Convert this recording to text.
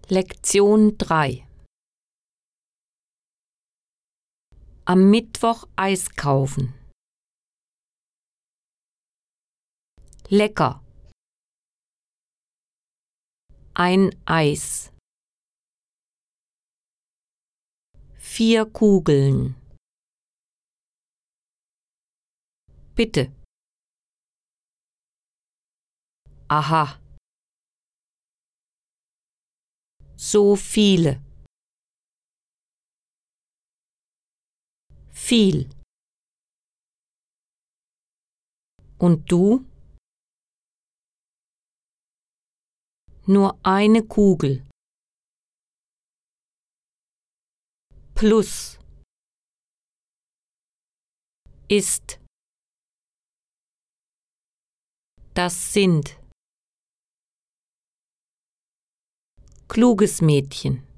Lektion 3. Am Mittwoch Eis kaufen. Lecker. Ein Eis. 4 Kugeln. Bitte. Aha. So viele. Viel. Und du? Nur eine Kugel. Plus. Ist. Das sind. Kluges Mädchen.